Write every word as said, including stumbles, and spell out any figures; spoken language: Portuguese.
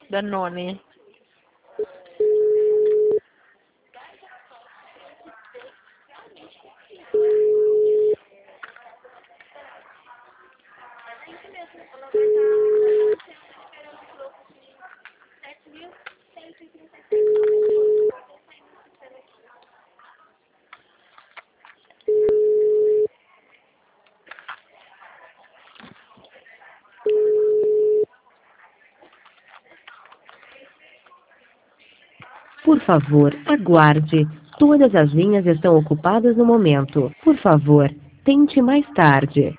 Danone. Por favor, aguarde. Todas as linhas estão ocupadas no momento. Por favor, tente mais tarde.